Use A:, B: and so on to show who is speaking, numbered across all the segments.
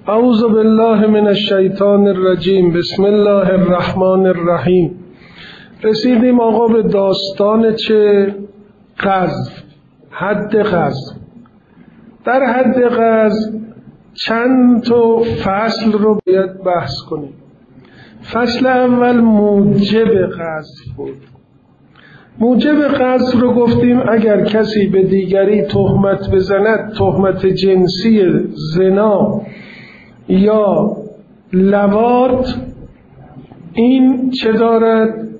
A: اعوذ بالله من الشیطان الرجیم. بسم الله الرحمن الرحیم. رسیدیم آقا به داستان چه؟ قذف، حد قذف. در حد قذف چند تا فصل رو باید بحث کنیم. فصل اول موجب قذف بود. موجب قذف رو گفتیم اگر کسی به دیگری تهمت بزند، تهمت جنسی، زنا یا لواط، این چه دارد؟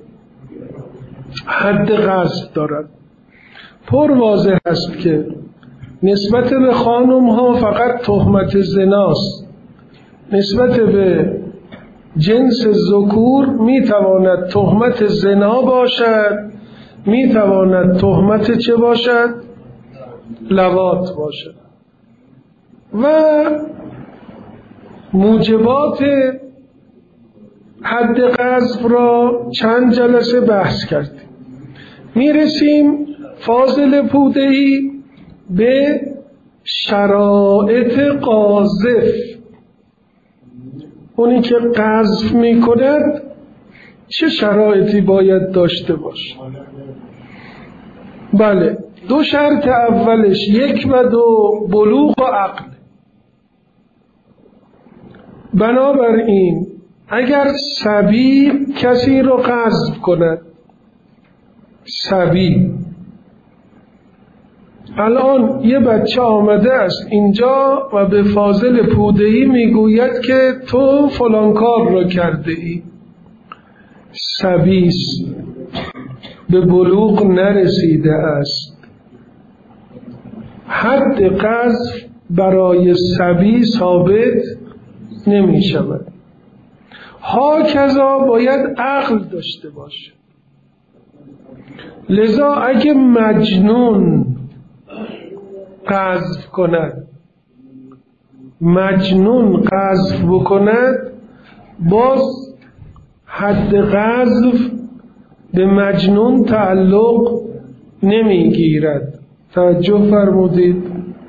A: حد قذف دارد. پر واضح است که نسبت به خانم ها فقط تهمت زناست. نسبت به جنس ذکور می تواند تهمت زنا باشد، می تواند تهمت چه باشد؟ لواط باشد. و موجبات حد قذف را چند جلسه بحث کردیم. میرسیم فاضل پودهی به شرایط قاذف. اونی که قذف میکند چه شرایطی باید داشته باشه؟ بله، دو شرط اولش 1 و 2 بلوغ و عقل. بنابراین اگر صبی کسی رو قذف کند، صبی، الان یه بچه آمده است اینجا و به فاضل پودهی میگوید که تو فلان کار رو کرده ای، صبیست، به بلوغ نرسیده است. حد قذف برای صبی ثابت نمی شود. هاکذا باید عقل داشته باشه. لذا اگه مجنون قذف کند، مجنون قذف بکند، باز حد قذف به مجنون تعلق نمیگیرد. توجه فرمودید؟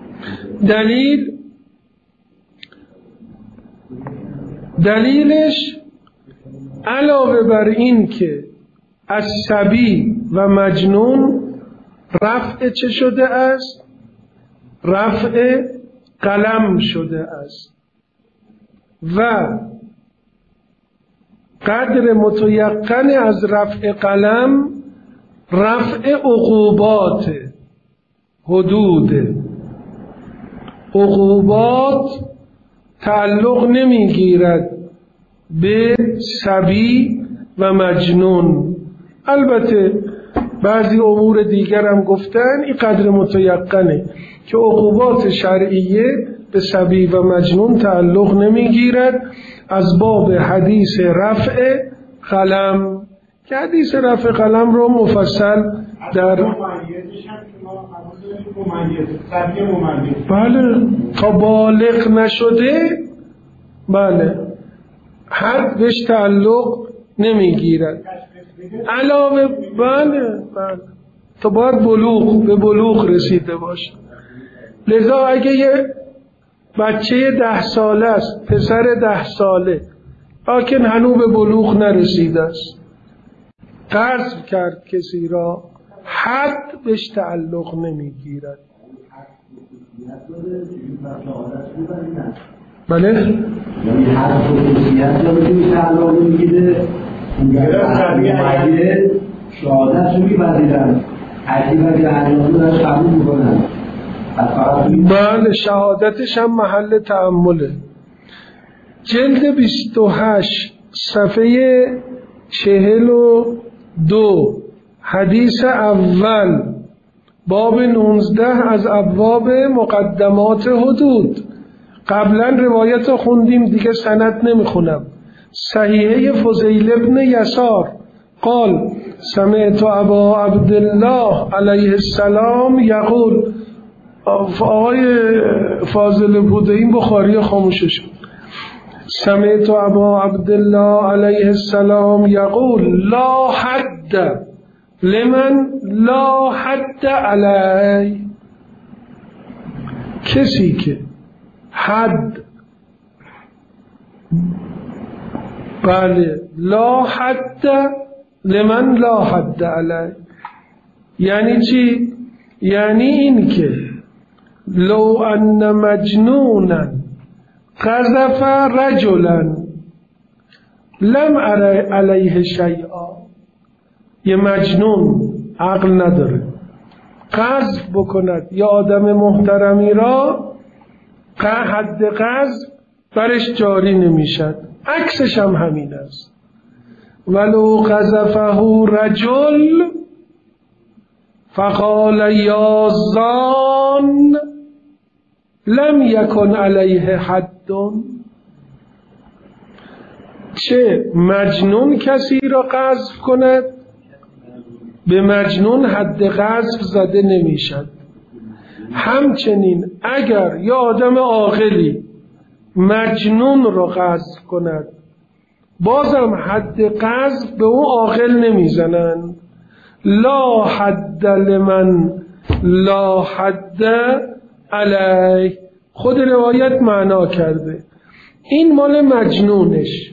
A: دلیلش علاوه بر این که از صبی و مجنون رفع چه شده است؟ رفع قلم شده است و قدر متیقن از رفع قلم رفع عقوبات، حدود عقوبات تعلق نمیگیرد به صبی و مجنون. البته بعضی امور دیگر هم گفتن این قدر متیقنه که عقوبات شرعیه به صبی و مجنون تعلق نمیگیرد، از باب حدیث رفع قلم، که حدیث رفع قلم رو مفصل در بله تا بالغ نشده، بله، حد بهش تعلق نمیگیرد. علاوه بله تا باید به بلوغ رسیده باشه. لذا اگه یه بچه 10 ساله است، پسر 10 ساله، لیکن هنوز به بلوغ نرسیده است، قذف کرد کسی را، حد بهش تعلق نمیگیرد. بله؟
B: یعنی حد خصوصیت رو بهش تعلق نمیگیره، اگر شهادت رو می‌پذیرن، عجیبه که احیانا رو قبول می‌کنن.
A: بله، شهادتش هم محل تأمله. جلد 28 صفحه 42 حدیث اول باب 19 از ابواب مقدمات حدود. قبلا روایت خوندیم دیگه، سند نمیخونم. صحیحه فضیل ابن یسار قال سمعت ابا عبدالله علیه السلام یقول. آقای فاضل بودین بخاری خاموشش بود. سمعت ابا عبدالله علیه السلام یقول لا حد لمن لا حد علی. کسی که حد بله لا حد لمن لا حد علی. یعنی چی؟ یعنی این که لو ان مجنونا قذف رجلا لم علیه شیئا. یه مجنون عقل نداره قذف بکند یا آدم محترمی را، حد قذف برش جاری نمیشد. عکسش هم همین است. ولو قذفه رجل فقال یا زان لم یکن علیه حد. چه مجنون کسی را قذف کند، به مجنون حد قذف زده نمیشد. همچنین اگر یا آدم عاقلی مجنون را قذف کند، بازم حد قذف به اون عاقل نمیزنند. لا حد لمن لا حد علیه. خود روایت معنا کرده این مال مجنونش.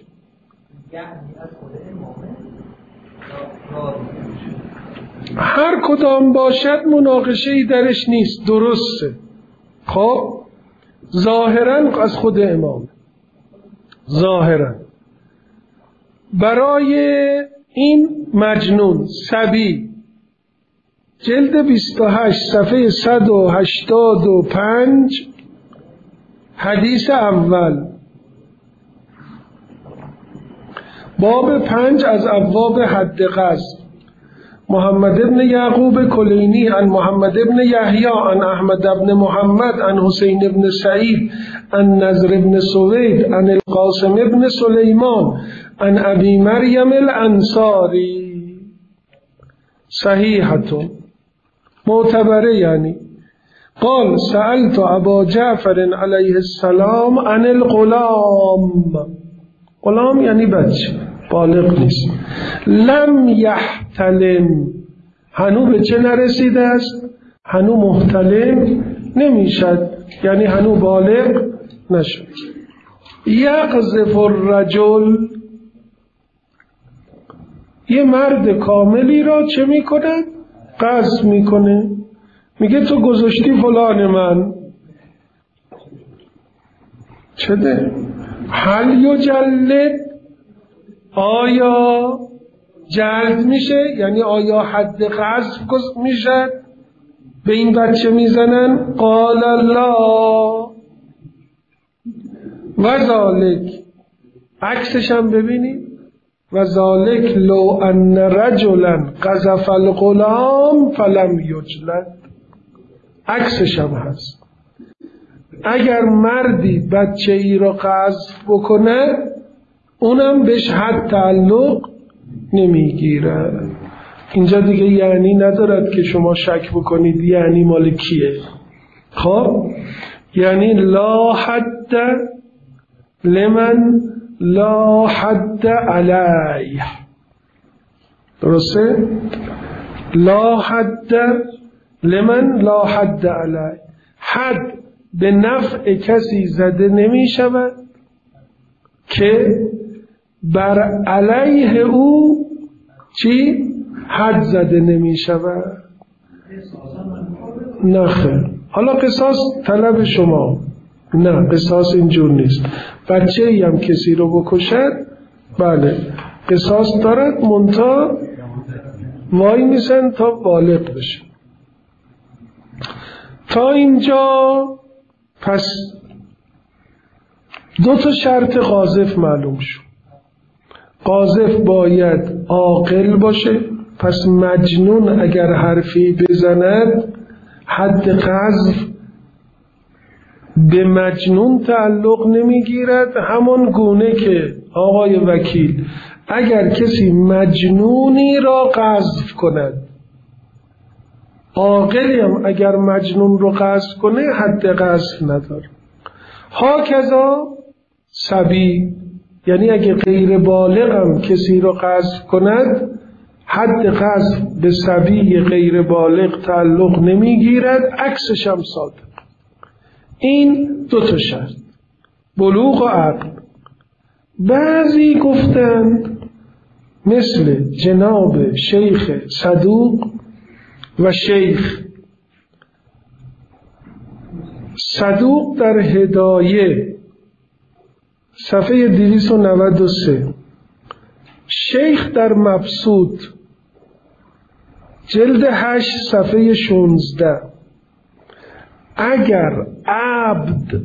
A: هر کدام باشد مناقشه‌ای درش نیست، درسته. خب ظاهراً از خود امام، ظاهراً برای این مجنون صبی، جلد 28 صفحه 185 حدیث اول، باب 5 از ابواب حد قذف. محمد ابن یعقوب کلینی عن محمد ابن یحیی عن احمد ابن محمد عن حسین ابن سعید عن نضر ابن سوید عن القاسم ابن سلیمان عن ابی مریم الانصاری. صحیحتون معتبره. یعنی قال سألت ابا جعفر علیه السلام عن الغلام. غلام یعنی بچه، بالغ نیست. لم یحتلم، هنو به چه نرسیده است؟ هنو محتلم نمیشد، یعنی هنو بالغ نشد. یقذف الرجل، یه مرد کاملی را چه میکنه؟ قذف میکنه. میگه تو گذاشتی فلان من چه ده؟ هل یجلد، آیا جلد میشه؟ یعنی آیا حد قذف میشه به این بچه میزنن؟ قال الله و ذالک، عکسش هم ببینید، و ذالک لو ان رجلا قذف الغلام فلم یجلد. عکسش هم هست. اگر مردی بچه ای را قذف بکنه اونم بهش حد تعلق نمیگیره. اینجا دیگه یعنی ندارد که شما شک بکنید یعنی مال کیه. خب یعنی لا حد لمن لا حد علیه، درسته؟ لا حد لمن لا حد علیه، حد به نفع کسی زده نمی شود که بر علیه او چی؟ حد زده نمی شود. نه خیر. حالا قصاص طلب شما، نه قصاص اینجور نیست. بچه ای هم کسی رو بکشد بله قصاص دارد، منتها وای میسن تا بالغ بشه. تا اینجا پس دو تا شرط قاذف معلوم شد. قاذف باید عاقل باشه، پس مجنون اگر حرفی بزند حد قذف به مجنون تعلق نمیگیرد. همان گونه که آقای وکیل اگر کسی مجنونی را قذف کند، عاقلی هم اگر مجنون رو قذف کنه حد قذف نداره. هاکذا صبی، یعنی اگه غیر بالغ هم کسی رو قذف کند حد قذف به صبی غیر بالغ تعلق نمیگیرد، عکسش هم صادق. این دو تا شرط، بلوغ و عقل. بعضی گفتند مثل جناب شیخ صدوق و شیخ صدوق در هدایه صفحه 293، شیخ در مبسوط جلد 8 صفحه 16، اگر عبد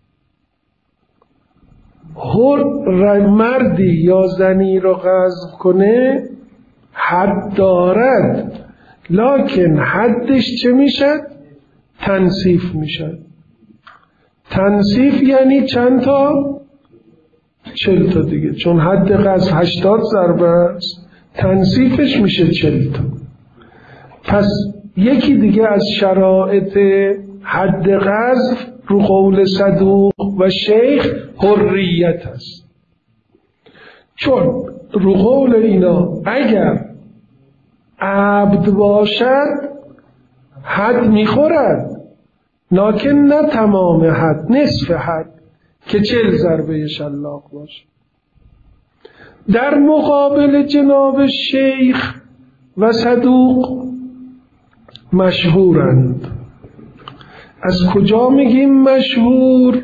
A: مردی یا زنی را غصب کنه حد دارد، لکن حدش چه میشد؟ تنصیف میشد. تنصیف یعنی چند تا؟ 40 تا دیگه، چون حد قذف 80 ضربه است، تنصیفش میشه 40 تا. پس یکی دیگه از شرایط حد قذف رو قول صدوق و شیخ حریت است، چون رو قول اینا اگر عبد باشد حد میخورد، لکن نه تمام حد، نصف حد که 40 ضربه شلاق باشه. در مقابل جناب شیخ و صدوق مشهورند. از کجا میگیم مشهور؟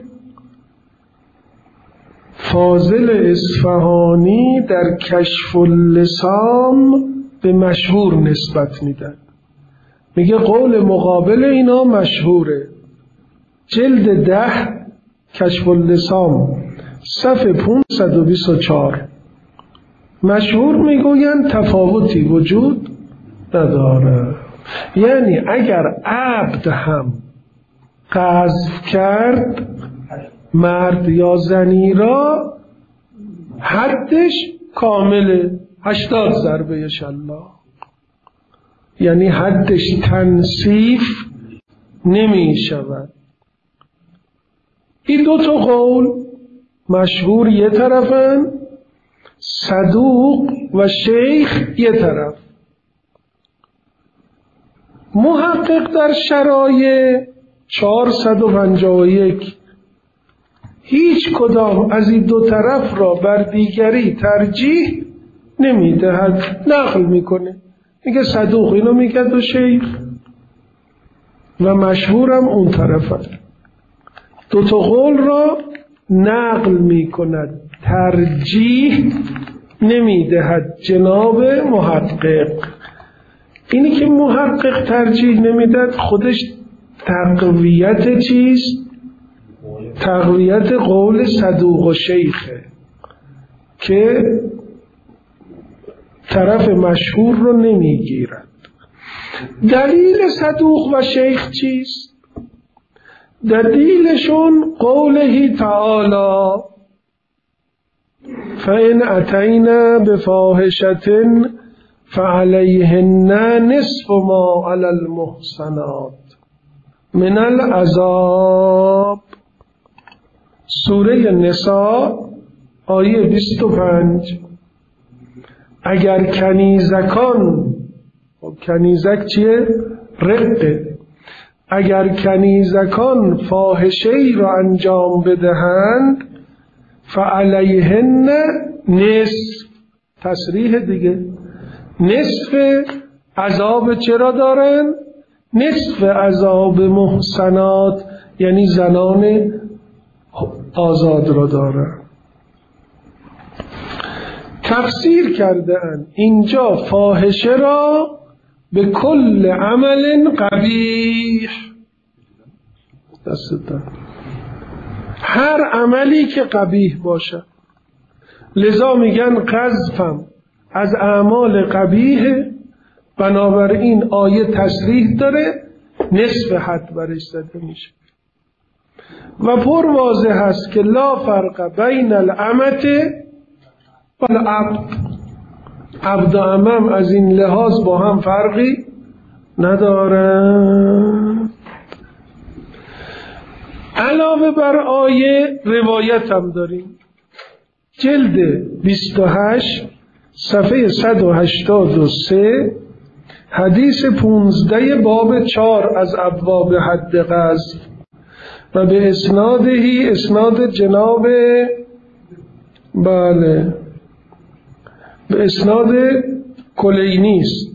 A: فاضل اصفهانی در کشف اللسان به مشهور نسبت میدن، میگه قول مقابل اینا مشهوره. جلد 10 کشف اللسان صفحه 524. مشهور میگوین تفاوتی وجود نداره، یعنی اگر عبد هم قذف کرد مرد یا زنی را حدش کامله 80 ضربه شلاق، یعنی حدش تنصیف نمی شود. این دو تا قول مشهور یه طرفن، صدوق و شیخ یه طرف. محقق در شرایع 451 هیچ کدام از این دو طرف را بر دیگری ترجیح نمیدهد، نقل میکنه، میگه صدوق اینو میگه و شیخ و مشهورم اون طرف. دو تا قول را نقل میکند، ترجیح نمیدهد. جناب محقق، اینی که محقق ترجیح نمیدهد خودش تقویت چیست؟ تقویت قول صدوق و شیخه که طرف مشهور رو نمیگیرد. دلیل صدوق و شیخ چیست؟ دلیلشون قوله تعالی فَإِنْ أَتَيْنَا بِفَاحِشَةٍ فَعَلَيْهِنَّ نِصْفُ مَا عَلَى الْمُحْصَنَاتِ من العذاب. سوره نساء آیه 25. اگر کنیزکان، کنیزک چیه؟ رقه. اگر کنیزکان فاحشه‌ای را انجام بدهند فعلیهن نصف، تصریح دیگه، نصف عذاب چرا دارن؟ نصف عذاب محصنات، یعنی زنان آزاد را دارن. تفسیر کرده اند اینجا فاحشه را به کل عمل قبیح، هر عملی که قبیح باشه. لذا میگن قذفم از اعمال قبیح، بنابراین آیه تصریح داره نصف حد برش زده میشه و پر واضح هست که لا فرق بین الامت و العبد. عبد و امم از این لحاظ با هم فرقی ندارن. علاوه بر آیه روایت هم داریم، جلد 28 صفحه 183 حدیث 15 باب 4 از ابواب حد قذف و به اسناد جناب بله به اسناد کلینی است.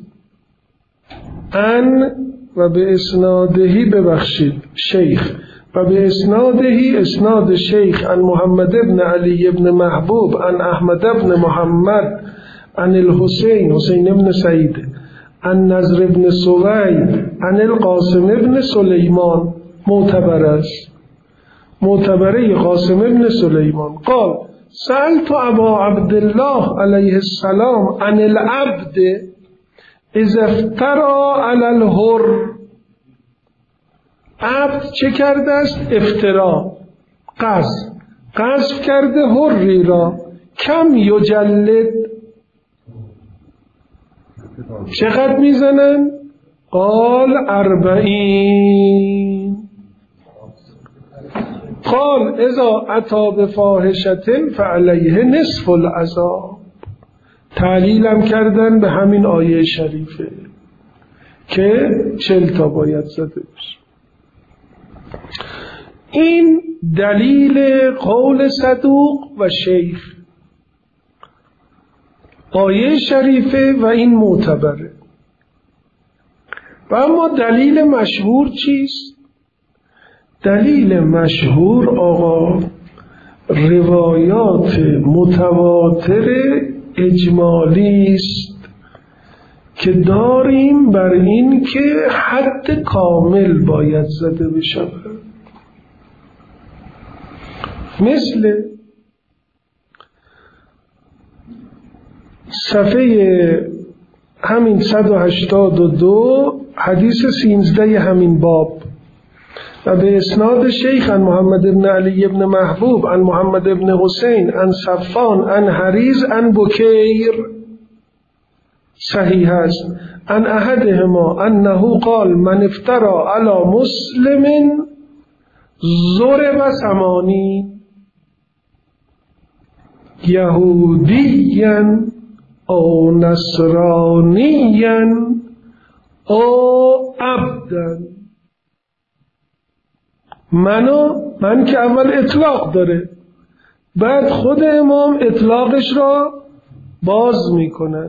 A: ان و به اسنادهی ببخشید شیخ و به اسنادهی اسناد شیخ عن محمد ابن علی ابن محبوب عن احمد ابن محمد عن الحسین حسین ابن سعید عن نضر ابن سوید عن القاسم ابن سلیمان معتبر است. معتبره قاسم ابن سلیمان قال سألت ابا عبدالله علیه السلام عن العبد اذا افترى علی الحر. عبد چه کرده است؟ افترا، قذف کرده حری را. کم یجلد، چقدر میزنن؟ قال 40. قال اذا اتی بفاحشة فعلیه نصف العذاب. تعلیلم کردن به همین آیه شریفه که 40 تا باید زده بشه. این دلیل قول صدوق و شیخ، آیه شریفه و این معتبره. و اما دلیل مشهور چیست؟ دلیل مشهور آقا روایات متواتر اجمالی است که داریم بر این که حد کامل باید زده بشود. مثل صفحه همین 182 حدیث 13 همین باب و به اسناد شیخ عن محمد ابن علی ابن محبوب عن محمد ابن حسین عن صفان عن حریز عن بکیر صحیح است. عن احدهما انه قال من افترى علی مسلم ضرب 80 یهودیا او نصرانیا او عبدا. من که اول اطلاق داره، بعد خود امام اطلاقش را باز میکنه.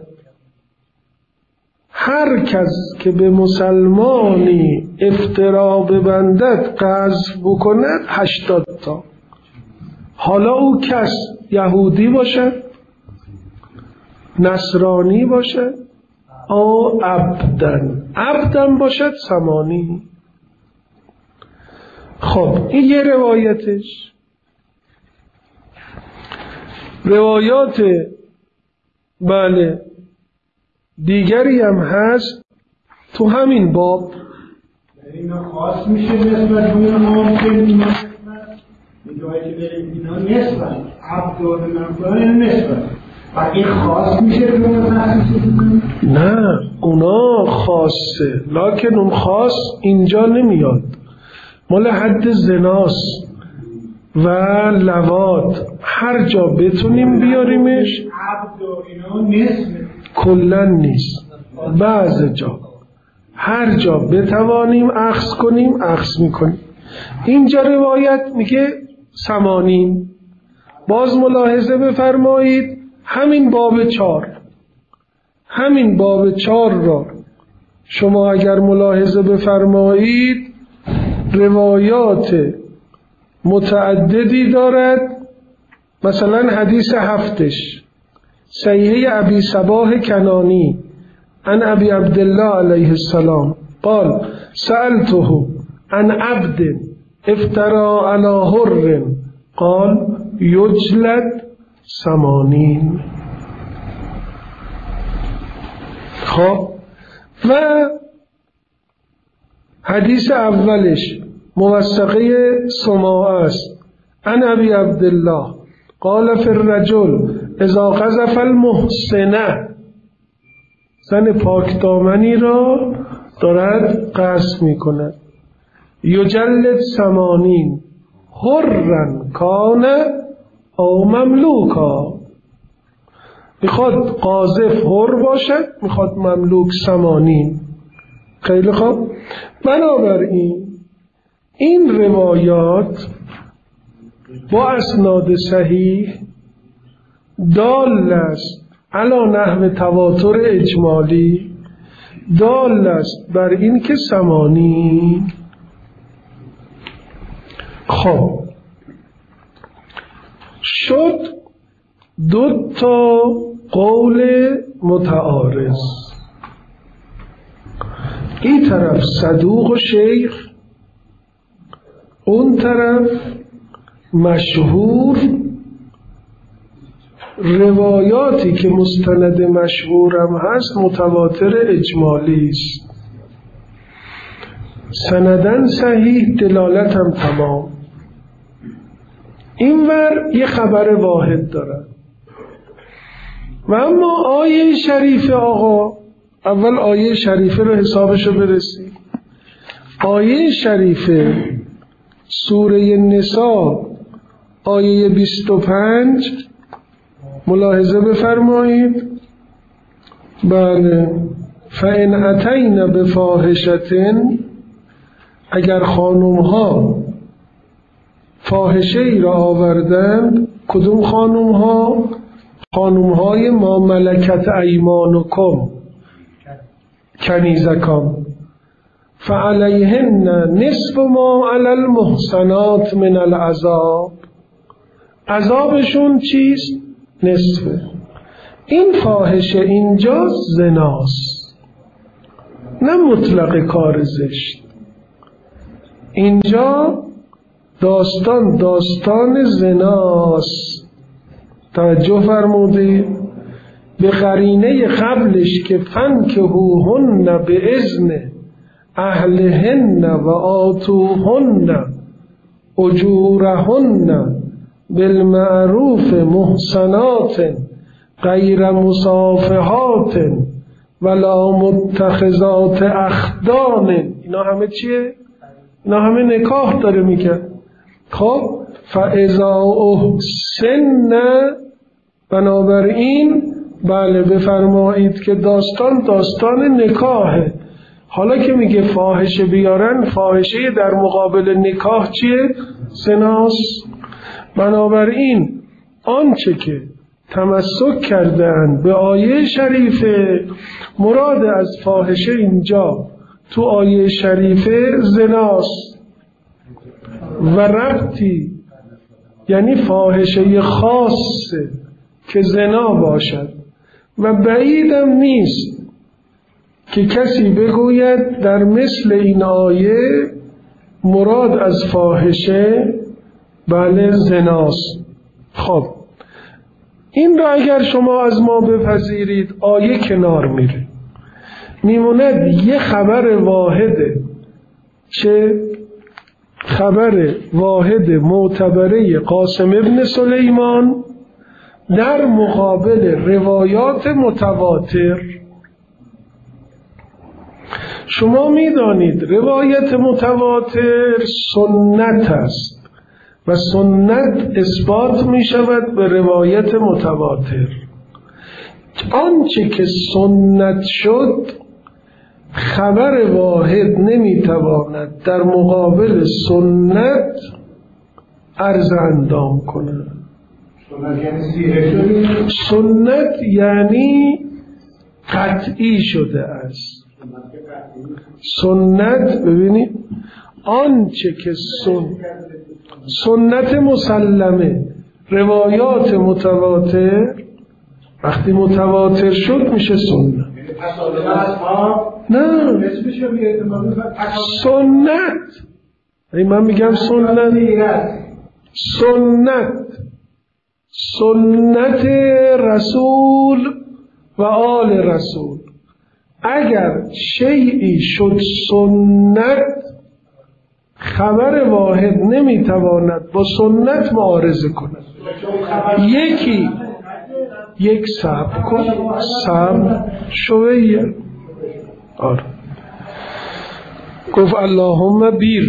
A: هر کس که به مسلمانی افترا ببندد قذف بکند 80 تا. حالا او کس یهودی باشد، نصرانی باشد او عبدن باشد 80. خب این یه روایتش. روایات بله دیگری هم هست تو همین باب.
B: این خاص میشه نسبت به امام که اینا جایی که بریم اینا نسبت عبد و منفعل نسبت و این خاص میشه که
A: نه اونا خاصه، لکن اون خاص اینجا نمیاد، مال حد زناست و لواط. هر جا بتونیم بیاریمش.
B: عبد و اینا نسبت
A: کلن نیست، بعض جا هر جا بتوانیم اخذ کنیم اخذ میکنیم. اینجا روایت میگه 80. باز ملاحظه بفرمایید همین باب 4 را شما اگر ملاحظه بفرمایید روایات متعددی دارد. مثلا حدیث 7 صحیح ابی صباح کنانی عن ابی عبدالله علیه السلام قال سألته عن عبد افترى علی حر قال یجلد 80. خب و حدیث اولش موثقه سماع است. عن ابی عبدالله قال فی الرجل اذا قذف المحسنه، زن پاکدامنی را دارد قذف میکند، یجلد 80 حرا کان او مملوکا. میخواد قاذف حر باشد، میخواد مملوک 80. خیلی خوب. بنابراین این روایات با اسناد صحیح دال است علی نحو تواتر اجمالی، دال است بر این که ثمانی. خب شد دو تا قول متعارض، این طرف صدوق و شیخ، اون طرف مشهور. روایاتی که مستند مشهورم هست متواتر اجمالی است، سندن صحیح، دلالت هم تمام. اینور یه خبر واحد دارن. و اما آیه شریفه، آقا اول آیه شریفه رو حسابشو برسیم. آیه شریفه سوره نساء آیه 25 ملاحظه بفرمایید. بله، فَإِنْ أَتَيْنَ بِفَاحِشَةٍ، اگر خانومها فاحشه ای را آوردند. کدوم خانومها؟ خانومهای ما ملکت ایمانکم، کنیزکان. فعلیهن نصف ما علی المحصنات من العذاب، عذابشون چیست؟ نصفه. این فاحشه اینجا زناست، نه مطلق کار زشت. اینجا داستان زناست. توجه فرمودید؟ به قرینه قبلش که فنکحوهن به اذن اهلهن و آتوهن اجورهن بالمعروف محصنات غیر مصافحات ولا متخذات اخدان. اینا همه چیه؟ اینا همه نکاح داره میگه. خب فاذا احسن، بنابراین بله بفرمایید که داستان نکاحه. حالا که میگه فاحشه بیارن، فاحشه در مقابل نکاح چیه؟ زناست. بنابراین آنچه که تمسک کردن به آیه شریفه، مراد از فاحشه اینجا تو آیه شریفه زناست و ربطی، یعنی فاحشه خاصه که زنا باشد. و بعیدم نیست که کسی بگوید در مثل این آیه مراد از فاحشه بله زناست. خب این را اگر شما از ما بپذیرید، آیه کنار میره، میموند یه خبر واحده، چه خبر واحد معتبره قاسم ابن سلیمان در مقابل روایات متواتر. شما میدانید روایت متواتر سنت است و سنت اثبات می شود به روایت متواتر. آنچه که سنت شد خبر واحد نمیتواند در مقابل سنت عرض اندام کند. سنت یعنی قطعی شده است. سنت ببینید آنچه که سنت مسلمه، روایات متواتر وقتی متواتر شد میشه سنت. نه سنت، من میگم سنت رسول و آل رسول. اگر شیئی شد سنت، خبر واحد نمیتواند با سنت معارضه کند. یک صبر کن، صبر شویه. آره گفت اللهم بیر.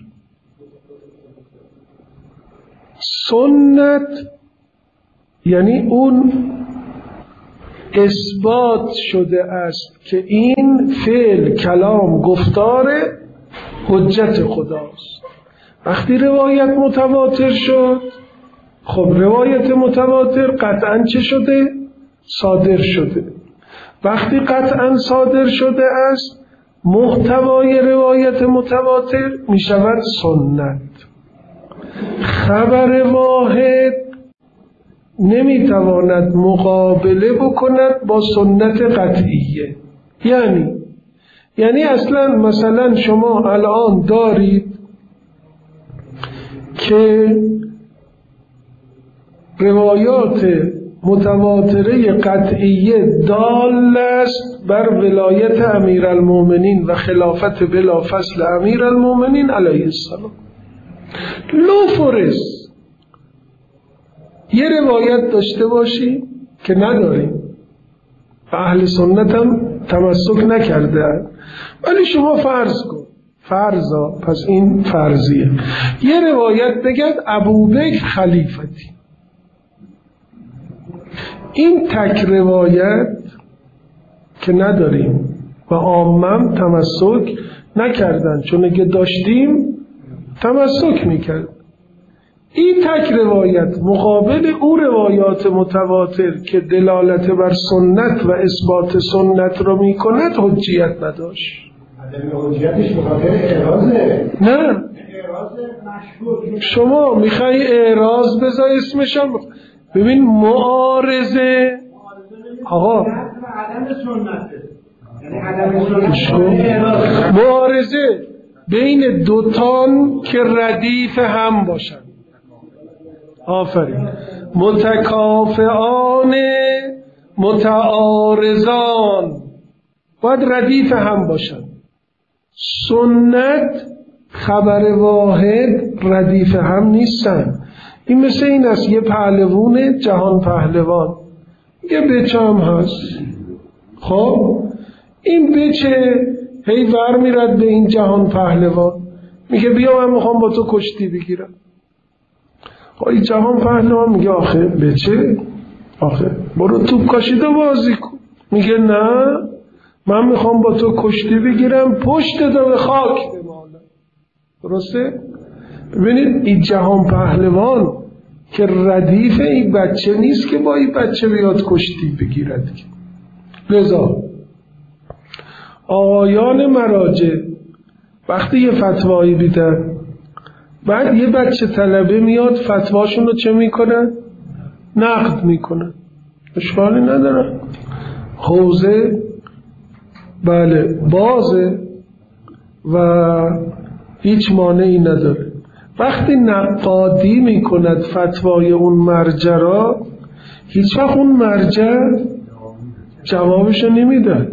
A: سنت یعنی اون اثبات شده است که این فعل، کلام، گفتار حجت خداست. وقتی روایت متواتر شد خب روایت متواتر قطعاً چه شده؟ صادر شده. وقتی قطعاً صادر شده است، محتوای روایت متواتر می شود سنت. خبر واحد نمی تواند مقابله بکند با سنت قطعیه. یعنی اصلا مثلا شما الان دارید که روایات متواتره قطعیه دال است بر ولایت امیرالمومنین و خلافت بلا فصل امیرالمومنین علیه السلام. لو فرض یه روایت داشته باشی که نداریم و اهل سنت هم تمسک نکرده، ولی شما فرض کن، فرضا، پس این فرضیه، یه روایت بگد ابوبکر خلیفتی. این تک روایت که نداریم و عامم تمسک نکردن، چون اگه داشتیم تمسک میکرد. این تک روایت مقابل او روایات متواتر که دلالت بر سنت و اثبات سنت را میکند حجیت نداشت.
B: حجیتش بخاطر اعراضه؟
A: نه،
B: اعراض مشهور.
A: شما میخوای اعراض بذار اسمشم. ببین معارضه آقا
B: عدم سنته، یعنی عدم سنت
A: معارضه بین دوتان که ردیف هم باشن. آفرین. متکافئان متعارضان باید ردیف هم باشن. سنت خبر واحد ردیف هم نیستن. این مثل این است یه پهلوان جهان پهلوان، یه بچه هم هست. خب این بچه هی ور میرد به این جهان پهلوان، میگه بیا من میخوام با تو کشتی بگیرم. این جهان پهلوان میگه آخه بچه، آخه برو توپ کاشیده بازی کن. میگه نه، من میخوام با تو کشتی بگیرم، پشت دو به خاک بمالم. درسته؟ ببینید این جهان پهلوان که ردیف این بچه نیست که با این بچه بیاد کشتی بگیرد. لذا آقایان مراجع وقتی یه فتوایی بیدن، بعد یه بچه طلبه میاد فتواشون رو چه میکنن؟ نقد میکنن. اشکالی ندارن، حوزه بله بازه و هیچ مانعی نداره. وقتی نقادی میکند فتوای اون مرجع را، هیچ وقت اون مرجع جوابشو نمیده،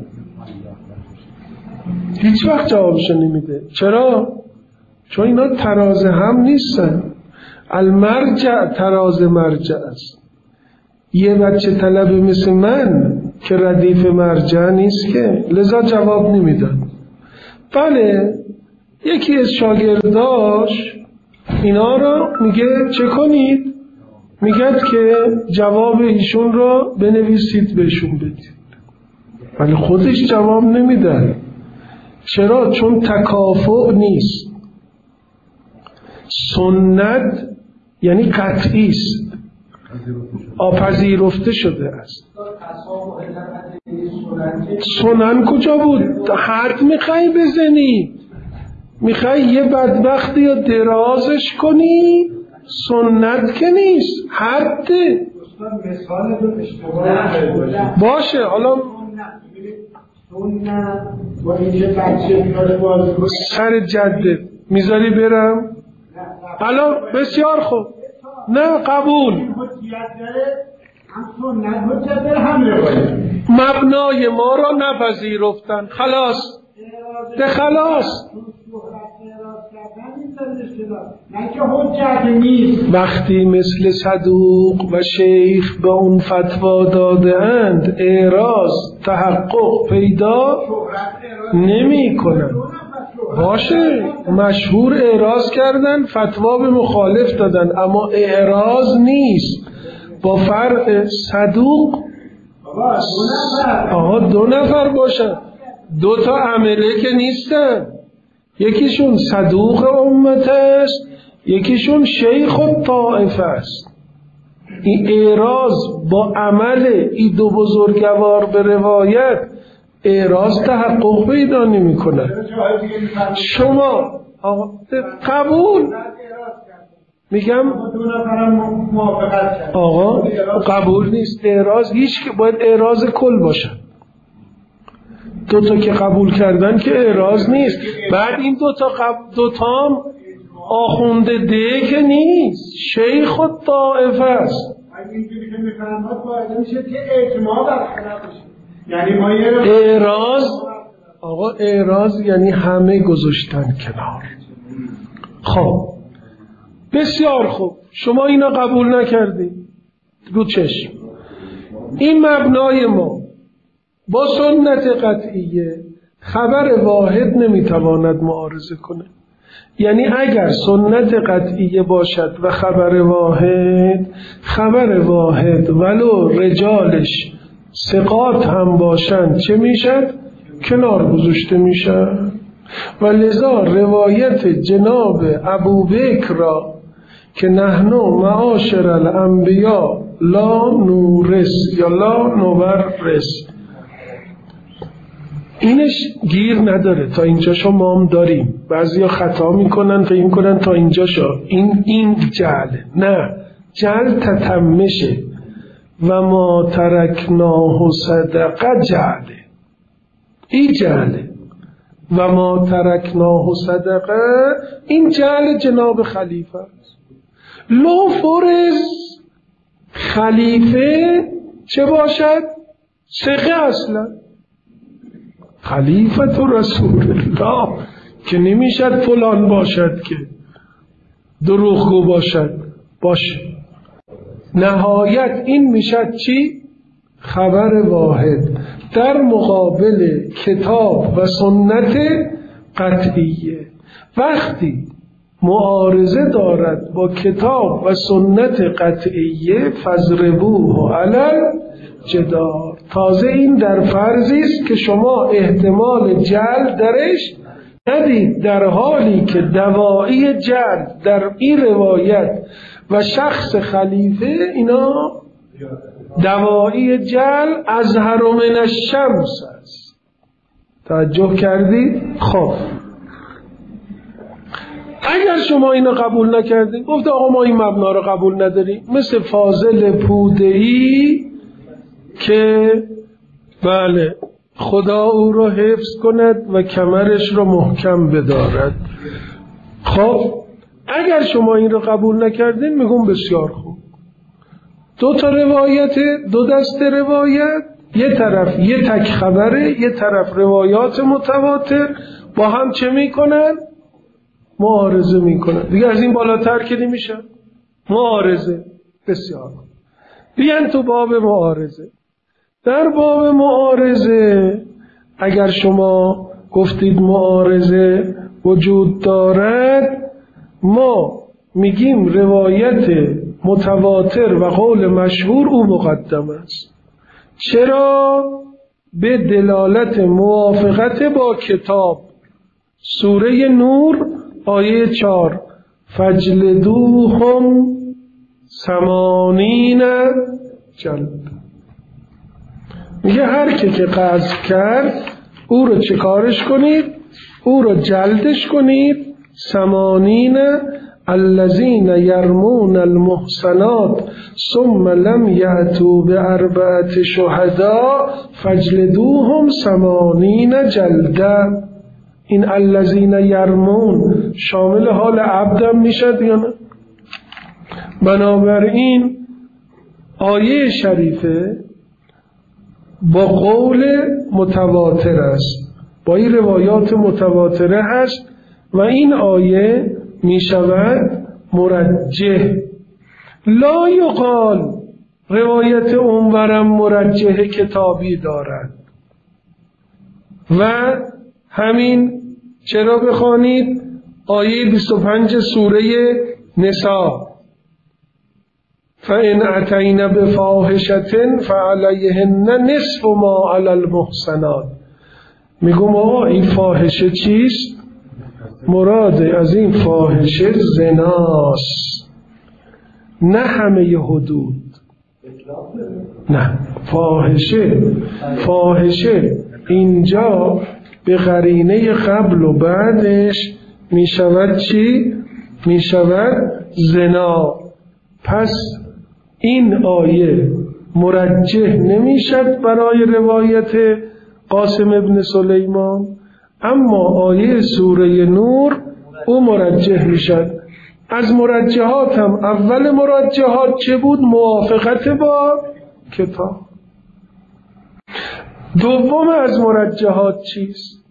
A: هیچ وقت جوابشو نمیده. چرا؟ چون اینا تراز هم نیستن. المرجع تراز مرجع است. یه بچه طلبه مثل من که ردیف مرجع نیست که، لذا جواب نمیدن. بله یکی از شاگرداش اینا را میگه چه کنید؟ میگه که جواب ایشون را بنویسید بهشون بدید، ولی خودش جواب نمیده. چرا؟ چون تکافؤ نیست. سنت یعنی قطعی است، پذیرفته شده است. سنن کجا بود؟ حد میخوای بزنی، میخوای یه بدبختی رو درازش کنی، سنت که نیست، حده. باشه حالا سر جدد میذاری برم؟ حالا بسیار خوب، نه قبول. مبنای ما را نپذیرفتن، خلاص ده خلاص. وقتی مثل صدوق و شیخ به اون فتوا داده اند، اعراض تحقق پیدا نمی کنن. باشه مشهور اعراض کردن، فتوا به مخالف دادن، اما اعراض نیست. با فرق صدوق دو نفر باشن، دو تا عمله که نیستن. یکیشون صدوق امت است، یکیشون شیخ الطائفه است. این اعراض با عمل این دو بزرگوار به روایت اعراض تحقق پیدا نمی‌کنه. شما قبول میگم آقا قبول نیست اعراض، هیچ که باید اعراض کل باشه. دوتا که قبول کردن که اعراض نیست. بعد این دوتا هم آخونده ده که نیست، شیخ و طائفه است.
B: اینجوری که میفهمد باید میشه که اجماع برخلاف بشه. یعنی ما
A: اعراض آقا اعراض یعنی همه گذاشتن کنار. خب بسیار خوب، شما اینا قبول نکردید رو چشم. این مبنای ما با سنت قطعیه خبر واحد نمیتواند معارضه کنه. یعنی اگر سنت قطعیه باشد و خبر واحد ولو رجالش ثقات هم باشند چه میشد؟ کنار گذاشته میشد. و لذا روایت جناب ابوبکر را که نحنو معاشر الانبیا لا نورث یا لا نورث، اینش گیر نداره. تا اینجاشو ما هم داریم. بعضیا خطا میکنن فکر میکنن تا اینجاشو این جعله. نه، جعل تتمشه و ما ترکناه صدقه جعله. این جعله و ما ترکناه صدقه، این جعل جناب خلیفه است. لو فرض خلیفه چه باشد؟ ثقه اصلا خلیفت رسول الله که نمیشد فلان باشد که دروغگو باشد باشه. نهایت این میشد چی؟ خبر واحد در مقابل کتاب و سنت قطعیه. وقتی معارضه دارد با کتاب و سنت قطعیه فضربوه علل جدار. تازه این در فرضی است که شما احتمال جعل درش ندید، در حالی که دوایی جعل در این روایت و شخص خلیفه اینا دوایی جعل ازهر من الشمس است. توجه کردید؟ خب اگر شما اینو قبول نکردید، گفت آقا ما این مبنا رو قبول نداریم، مثل فاضل پوده‌ای که بله خدا او رو حفظ کند و کمرش رو محکم بدارد. خب اگر شما این رو قبول نکردین میگم بسیار خوب. دو تا روایت، دو دسته روایت، یه طرف یه تک خبره، یه طرف روایات متواتر با هم چه میکنن؟ معارضه میکنن. دیگه از این بالاتر که نمیشه معارضه. بسیار بیان تو باب معارضه. در باب معارضه اگر شما گفتید معارضه وجود دارد، ما میگیم روایت متواتر و قول مشهور او مقدم است. چرا؟ به دلالت موافقت با کتاب. سوره نور آیه 4 فجلدوهم 80 جلد. میگه هر که قذف کرد او رو چه کارش کنید؟ او رو جلدش کنید. 80 الذين يرمون المحصنات ثم لم يأتوا بأربعة شهداء فاجلدوهم 80 جلده. این الذين يرمون شامل حال عبدم میشد یا نه؟ بنابراین آیه شریفه با قول متواتر است، با این روایات متواتره هست و این آیه می شود مرجح. لا یقال روایت اونورم مرجح کتابی دارد. و همین چرا بخوانید آیه 25 سوره نساء فَإِنْ أَتَيْنَ بِفَاحِشَةٍ فَعَلَيْهِنَّ نِصْفُ مَا عَلَى الْمُحْصَنَاتِ. میگم آقا این فاحشه چیست؟ مراد از این فاحشه زناست، نه همه حدود. نه، فاحشه اینجا به قرینه قبل و بعدش می شود چی؟ می شود زنا. پس این آیه مرجح نمی شد برای روایت قاسم ابن سلیمان، اما آیه سوره نور او مرجح می شد. از مرجحات هم اول مرجحات چه بود؟ موافقت با کتاب. دوم از مرجحات چیست؟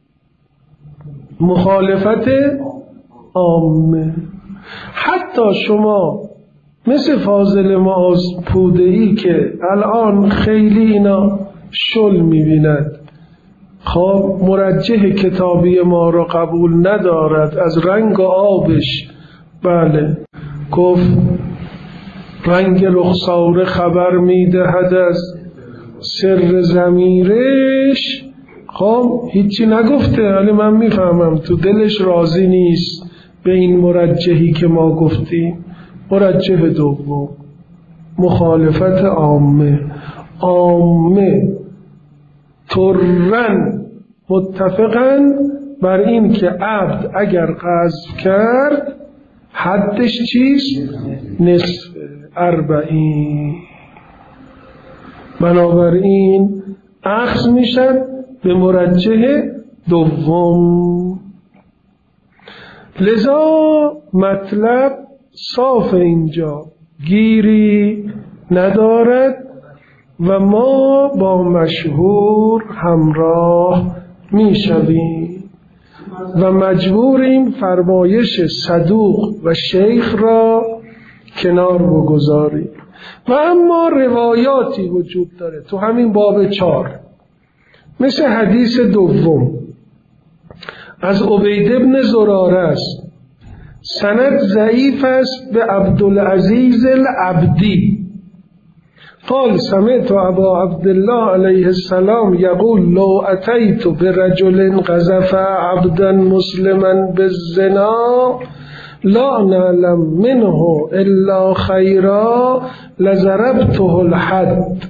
A: مخالفت عامه. حتی شما مثل فاضل معاذ پوده‌ای که الان خیلی اینا شل می‌بیند، خب مرجح کتابی ما را قبول ندارد از رنگ آبش، بله گفت رنگ رخساره خبر میدهد از سر ضمیرش، خب هیچی نگفته، ولی من میفهمم تو دلش راضی نیست به این مرجحی که ما گفتیم. مرجح دوم مخالفت عامه ترن متفقن بر این که عبد اگر قذف کرد حدش چیست؟ نصف 40. بنابراین اخذ میشن به مرجح دوم. لذا مطلب صاف اینجا گیری ندارد و ما با مشهور همراه میشویم و مجبوریم فرمایش صدوق و شیخ را کنار بگذاریم. و اما روایاتی وجود داره تو همین باب 4، مثل حدیث دوم از عبید بن زراره است، سند ضعیف است به عبدالعزیز العبدی قال سمعت ابا عبدالله علیه السلام یقول لو اتیت برجل قذف عبدا مسلما بالزنا لا نعلم منه الا خیرا لضربته الحد.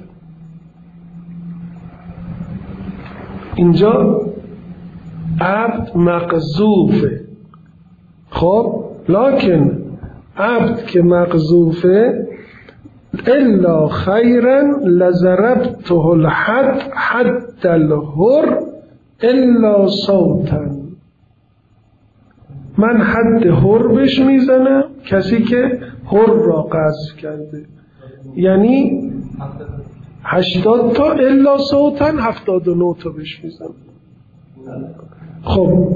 A: اینجا عبد مقذوفه، خب لکن عبد که مقذوفه الا خیرا لضربته الحد حد الحر الا صوتا، من حد حر بهش میزنم کسی که حر را قذف کرده، یعنی 80 تا الا صوتا 79 تا بهش میزنم. خب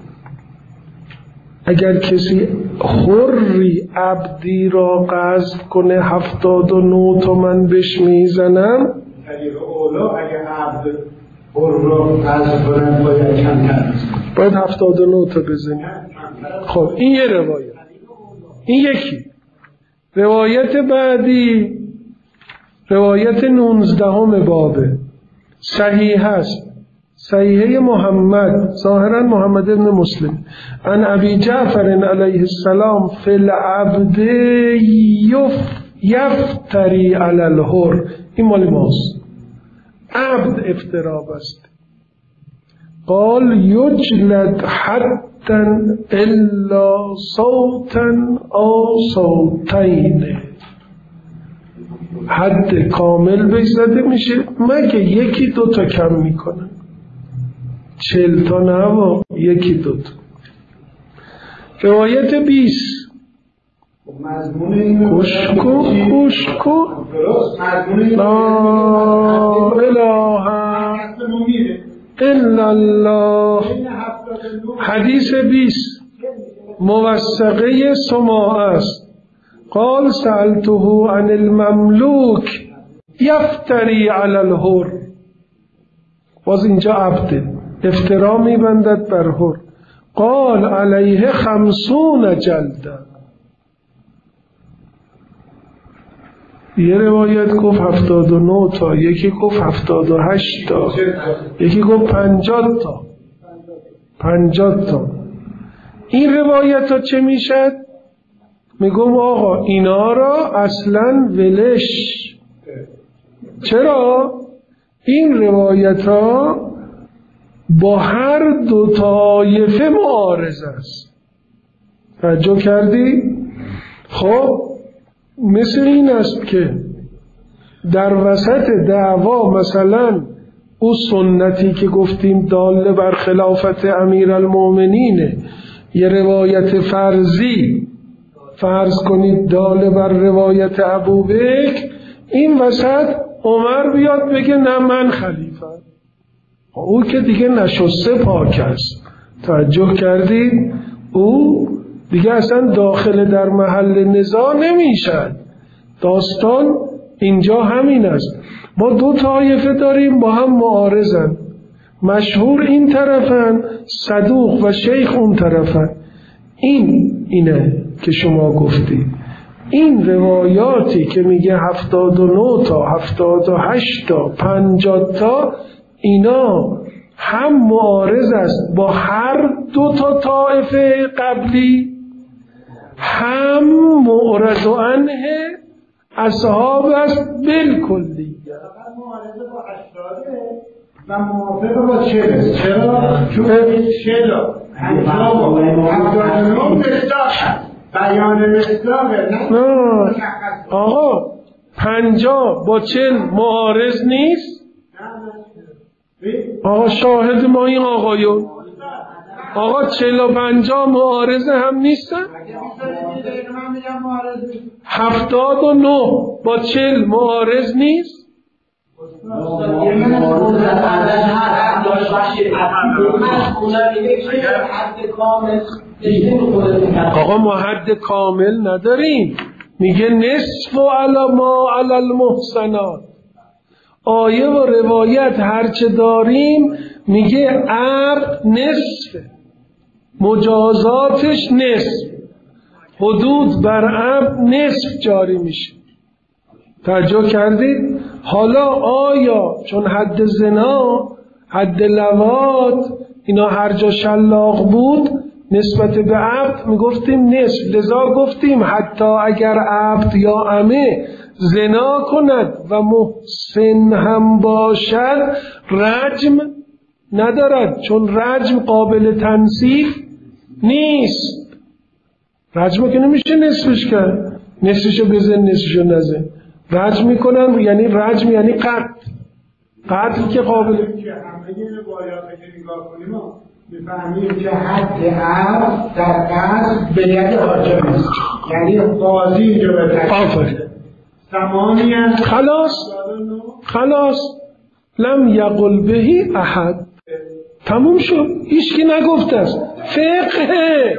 A: اگر کسی حری عبدی را قذف کنه 79 تا من بهش میزنم.
B: اگر عبد حر را قذف کنن باید کمتر
A: باید 79 تا بزنیم. خب این یه روایت، این یکی. روایت بعدی روایت 19 بابه، صحیح هست، صحیحه محمد، ظاهرا محمد ابن مسلم، عن ابی جعفر علیه السلام فی العبد یفتری علی الحر. این مال ماست، عبد افترا بست. قال یجلد حدا الا صوتا او صوتین، حد کامل بهش زده میشه مگه یکی دوتا کم میکنن، 40 تا نه و یکی دوتا. روایت 20 خوشکو لا اله الا الله. حدیث 20 موثقه سماع است. قال سألته عن المملوک یفتری علی الحر، باز اینجا عبده افترا میبندد بر حر. قال علیه 50 جلده. یه روایت گفت 79 تا، یکی گفت 78 تا، یکی گفت 50 تا. 50 تا. این روایت ها چه میشد؟ میگم آقا اینا را اصلا ولش چرا؟ این روایت ها با هر دو طایفه معارض است. توجه کردی؟ خب مثل این است که در وسط دعوا مثلا او سنتی که گفتیم داله بر خلافت امیرالمؤمنینه، یه روایت فرضی فرض کنید داله بر روایت ابوبکر، این وسط عمر بیاد بگه نه من خلیفه، او که دیگه نشسته پاک است. توجه کردید؟ او دیگه اصلا داخل در محل نزاع نمیشد. داستان اینجا همین است. ما دو طایفه داریم با هم معارضن، مشهور این طرفن، صدوق و شیخ اون طرفن. اینه که شما گفتید. این روایاتی که میگه 79 تا 78 تا 50 تا، اینا هم معارض است با هر دو تا طایفه قبلی، هم معرض عنه اصحاب است بالکلی.
B: معارضه با 80 و موافق با 40. چرا؟ چون 40 بیان مصداقه.
A: آقا 50 با 40 معارض نیست؟ آقا شاهد ما این آقایون. آقا 40 و 50 معارض هم نیستن؟ 79 با 40 معارض نیست؟ آقا ما حد کامل نداریم، میگه نصف علی ما علی المحسنات. آیه و روایت هرچه داریم میگه عقد نصف، مجازاتش نصف، حدود بر عقد نصف جاری میشه. توجه کردید؟ حالا آیا چون حد زنا، حد لواط، اینا هر جا شلاق بود نسبت به عبد میگفتیم نصف، لذا گفتیم حتی اگر عبد یا عمه زنا کند و محسن هم باشد رجم ندارد، چون رجم قابل تنصیف نیست. رجم که نمیشه نصفش کرد، نصفشو بزن نصفشو نزن. رجم میکنن، یعنی رجم یعنی قتل. قتل که قابل
B: همه روایات که نگاه کنیم میفهمیم که حد عبد در قتل به ید حاکم است، یعنی قاضی اینجا به
A: آفرین
B: زمانی است.
A: خلاص لم یقل بهی احد، تموم شد، هیچ کی نگفته است. فقه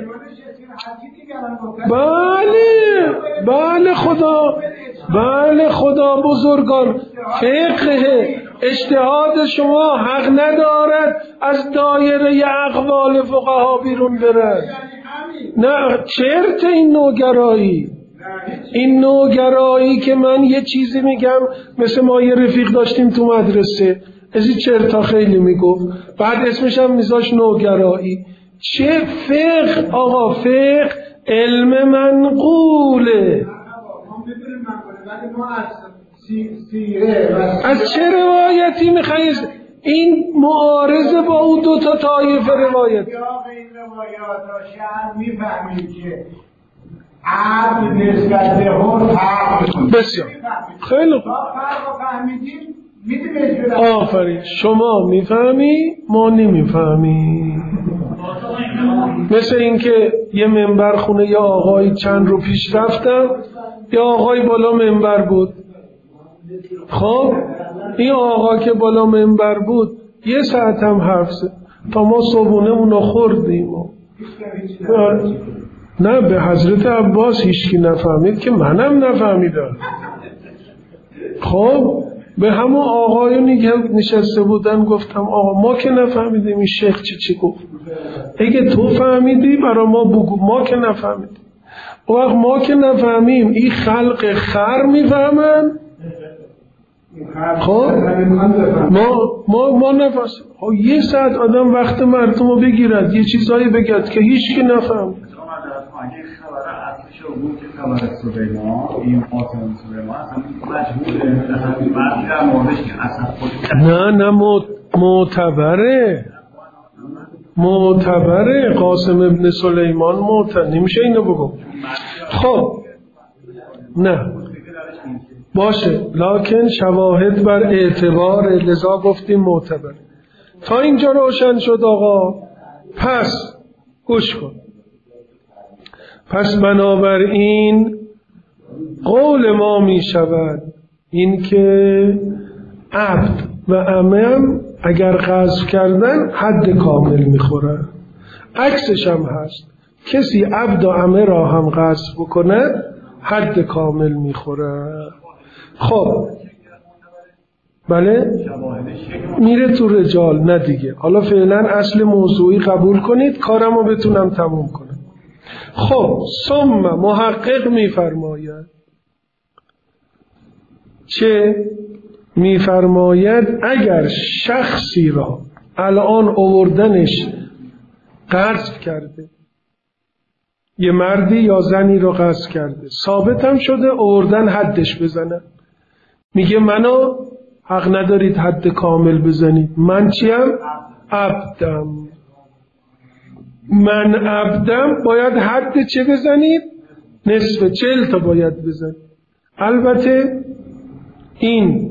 A: بله خدا بزرگان، فقه اجتهاد شما حق ندارد از دایره اقوال فقها بیرون برد. نه چرت این نوگرایی، این نوگرایی که من یه چیزی میگم، مثل ما یه رفیق داشتیم تو مدرسه از این چرتا خیلی میگفت، بعد اسمش هم میذاش نوگرایی. چه فقه آقا؟ فقه علم منقوله. از چه روایتی میخوایید؟ این معارضه با اون دو تا طایفه روایت.
B: این روایات را شهر میفهمید که عبد نسبت به هر فرق.
A: بسیار خیلی خوب، آفرین، شما میفهمی ما نمیفهمی. مثل اینکه یه منبر خونه یه آقای چند رو پیش رفتم، یه آقای بالا منبر بود. خب این آقا که بالا منبر بود یه ساعت هم حرف زد تا ما صبحونه اونو خوردیم. نه به حضرت عباس هیچکی نفهمید که منم نفهمیدم. خب به همون آقایونی که نشسته بودن گفتم آقا ما که نفهمیدیم این شیخ چی گفت، اگه تو فهمیدی برای ما بگو، ما که نفهمیدیم. وقت ما که نفهمیم این خلق خر میفهمن. خب ما نفس یه ساعت آدم وقت مردم رو بگیرد یه چیزایی بگد که هیچ کی نفهم.
C: دوم که خبر سلیمان این قاسم سلیمان اصلا مجهوله در موردش که اصلا خود
A: نه معتبره قاسم ابن سلیمان نمیشه اینو بگو. خب نه باشه، لکن شواهد بر اعتبار، لذا گفتیم معتبر. تا اینجا روشن شد آقا؟ پس گوش کن. پس بنابراین قول ما می شود این که عبد و امه اگر قذف کردن حد کامل می خورن. عکسش هم هست، کسی عبد و امه را هم قذف بکنه حد کامل می خوره. خب بله میره تو رجال، نه دیگه. حالا فعلا اصل موضوعی قبول کنید کارمو بتونم تموم کنم. خب ثم محقق میفرماید چه میفرماید؟ اگر شخصی را الان آوردنش قذف کرده، یه مردی یا زنی رو قذف کرده، ثابت هم شده، آوردن حدش بزنن، میگه منو حق ندارید حد کامل بزنید، من چیم؟ عبدم. من عبدم، باید حد چه بزنید؟ نصف 40 تا باید بزنید. البته این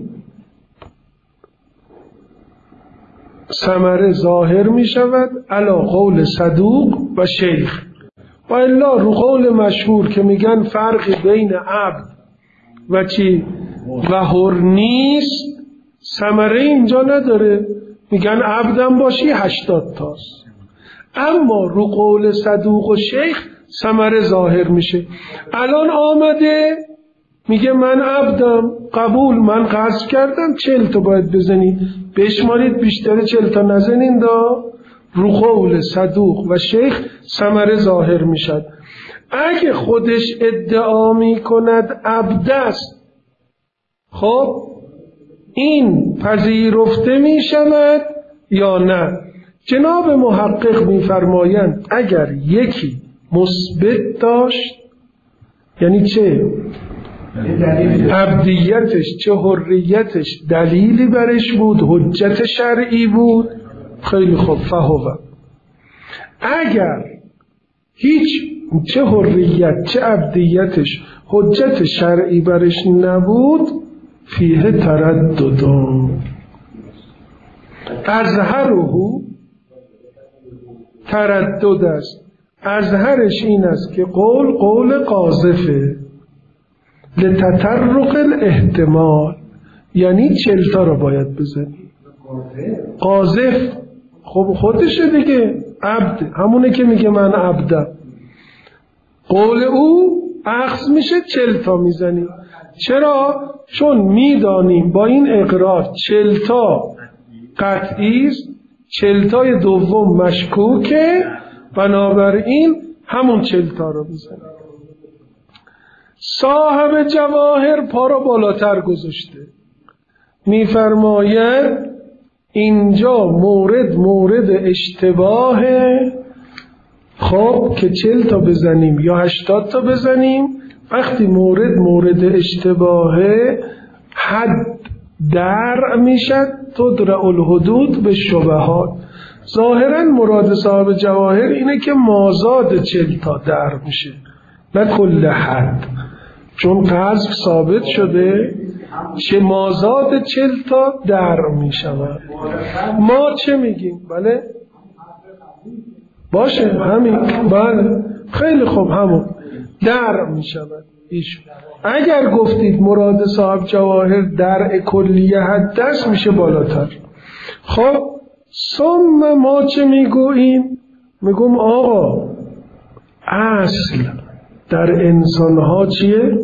A: ثمره ظاهر می شود علا قول صدوق و شیخ، و الا رو قول مشهور که میگن فرقی بین عبد و چی و حر نیست، ثمره اینجا نداره، میگن عبدم باشی 80 تاست. اما رو قول صدوق و شیخ ثمره ظاهر میشه. الان آمده میگه من عبدم، قبول، من قصد کردم 40 تا باید بزنید، بشمارید بیشتر 40 تا نزنین دا. رو قول صدوق و شیخ ثمره ظاهر میشد. اگه خودش ادعا میکند عبد است، خب این پذیرفته میشود یا نه؟ جناب محقق میفرمایند اگر یکی مثبت داشت، یعنی چه عبدیتش چه حریتش دلیلی برش بود، حجت شرعی بود، خیلی خوب، فهوه. اگر هیچ چه حریت چه عبدیتش حجت شرعی برش نبود، فیه تردد، ازهره تردد است. ازهرش این است که قول قاذفه، لتطرق الاحتمال، یعنی 40 تا رو باید بزنی. قاذف خب خودشه دیگه، عبد، همونه که میگه من عبدم، قول او اخذ میشه 40 تا میزنی. چرا؟ چون میدانیم با این اقرار 40 تا قطعی است، 40 تای دوم مشکوکه، بنابراین همون 40 تا رو میزنی. صاحب جواهر پا رو بالاتر گذاشته، میفرماید اینجا مورد اشتباهه، خب که 40 تا بزنیم یا 80 تا بزنیم. وقتی مورد اشتباهه حد در میشد، تدرع الحدود به شبهات. ظاهرا مراد صاحب جواهر اینه که مازاد 40 تا در میشه، نه کل حد، چون قذف ثابت شده چه مازاد 40 تا در میشود. ما چه میگیم؟ بله باشه همین، بله خیلی خوب، همون در میشود. اگر گفتید مراد صاحب جواهر در کلیه حد دست میشه بالاتر. خب ثم ما چه میگوییم؟ میگم آقا اصل در انسانها چیه؟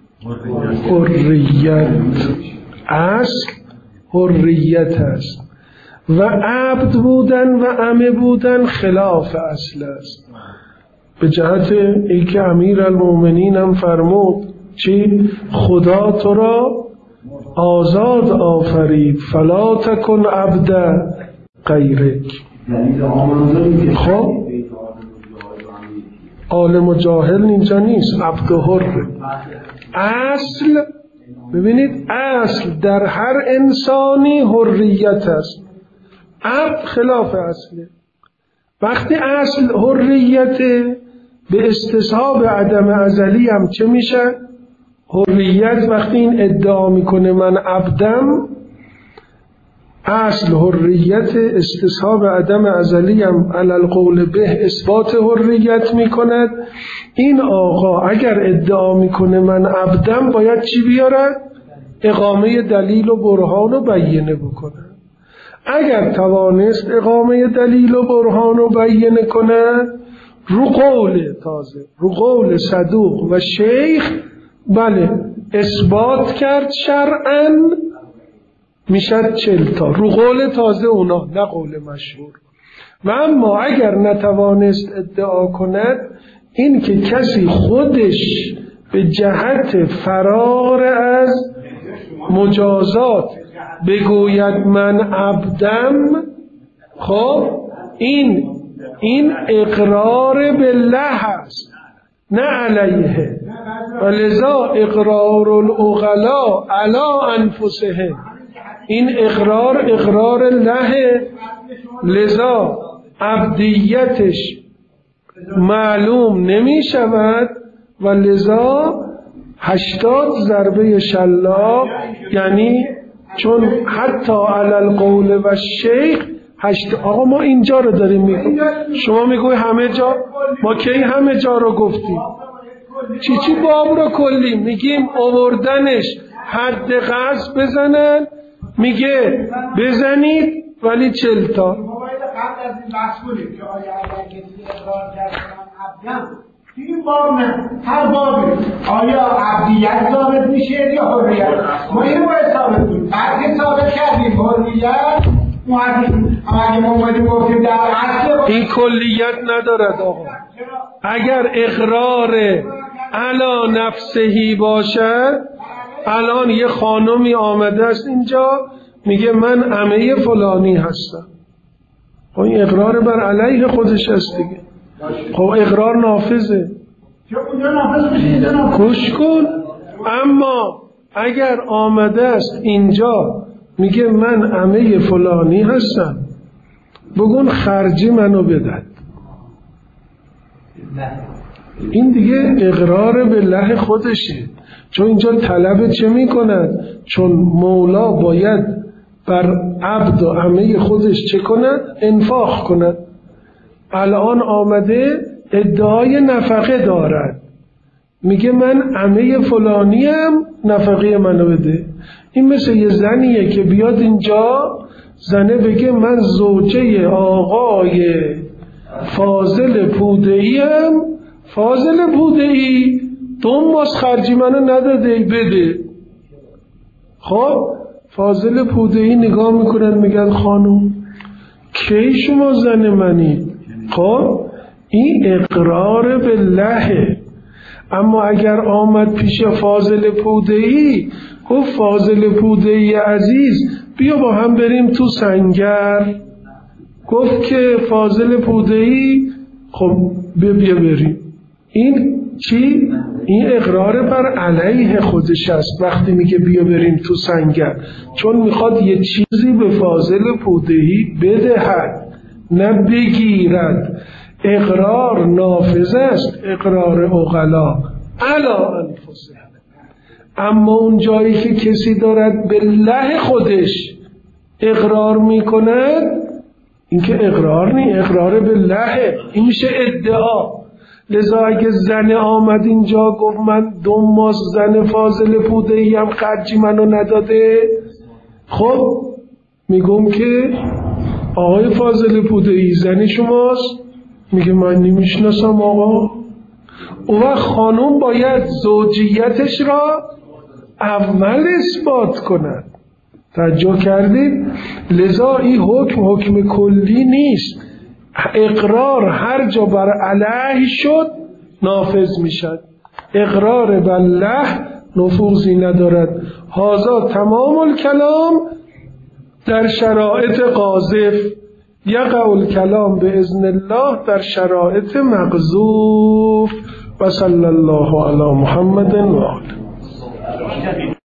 A: حریت. اصل حریت است و عبد بودن و امه بودن خلاف اصل است. به جهت ای که امیر المومنین هم فرمود چی؟ خدا تو را آزاد آفرید، فلا تکن عبد غیرک. خب عالم و جاهل اینجا نیست، عبد و حر. اصل ببینید، اصل در هر انسانی حریت است، عبد خلاف اصله. وقتی اصل حریت به استصحاب عدم ازلی هم چه میشه؟ حریت. وقتی این ادعا میکنه من عبدم، اصل حریت، استصحاب عدم ازلی هم علل قول به اثبات حریت میکند. این آقا اگر ادعا میکنه من عبدم، باید چی بیاره؟ اقامه دلیل و برهان و بینه بکنه. اگر توانست اقامه دلیل و برهان و بینه کنه، رو قول تازه، رو قول صدوق و شیخ، بله اثبات کرد شرعاً، میشد 40 تا رو قول تازه اونا، نه قول مشهور. و اما اگر نتوانست ادعا کند، این که کسی خودش به جهت فرار از مجازات بگوید من عبدم، خب این اقرار بالله هست نه علیه، و لذا اقرار العقلاء علی انفسهم، این اقرار الله، لذا عبدیتش معلوم نمی شود و لذا 80 ضربه شلاق، یعنی چون حتی علل قول و شیخ آقا ما اینجا رو داریم میگیم، شما میگوی همه جا، ما کی همه جا رو گفتیم؟ چی باب رو کلی میگیم آوردنش حد قذف بزنن، میگه بزنید ولی 40 تا.
B: قبل از این بحث کنیم که آیا اگر کسی اقرار کرد من عبدم، این باب نه، هر بابی آیا عبدیت ثابت میشه یا حریت؟ ما اینو باید ثابت کنیم. بعد که ثابت کردیم حریت، اگه ما اومدیم گفتیم در اصل
A: این کلیت ندارد آقا. اگر اقرار علی نفسهی باشد، الان یه خانمی آمده است اینجا میگه من عمه فلانی هستم، خب این اقرار بر علیه خودش است دیگه، خب اقرار نافذه، گوش کن. اما اگر آمده است اینجا میگه من عمه فلانی هستم، بگون خرجی منو بدن، این دیگه اقرار بالله خودشه. چون اینجا طلب چه میکند؟ چون مولا باید بر عبد و عمه خودش چه کند؟ انفاق کند. الان آمده ادعای نفقه دارد، میگه من عمه فلانیم نفقه منو بده. این مثل یه زنیه که بیاد اینجا زنه بگه من زوجه آقای فاضل پوده‌ایم، فاضل پوده‌ای 2 ماه خرجی منو نداده بده. خب فاضل پوده‌ای نگاه میکنن میگن خانم کی شما زن منی؟ خب این اقرار بالله. اما اگر آمد پیش فاضل پوده‌ای گفت فاضل پوده‌ای عزیز بیا با هم بریم تو سنگر، گفت که فاضل پوده‌ای خب بیا بریم، این چی؟ این اقرار بر علیه خودش است وقتی میگه بیا بریم تو سنگر، چون میخواد یه چیزی به فاضل پوده‌ای بدهد نه بگیرد. اقرار نافذ است، اقرار عقلا علی انفسهم. اما اون جایی که کسی دارد بالله خودش اقرار میکند، این که اقرار نی، اقرار بالله، این میشه ادعا. لذا اگه زن آمد اینجا گفت من 2 ماه زن فاضل پوده‌ای هم خرجی منو نداده، خب میگم که آقای فاضل پوده‌ای زن شماست؟ میگه من نمیشناسم آقا. اون وقت خانم باید زوجیتش را اول اثبات کند. توجه کردید؟ لذا این حکم کلی نیست، اقرار هر جا بر علیه شد نافذ میشد، اقرار بالله نفوذی ندارد. هذا تمام الکلام در شرایط قاذف. یقع الکلام به اذن الله در شرایط مقذوف. و صلی الله علی محمد و آله.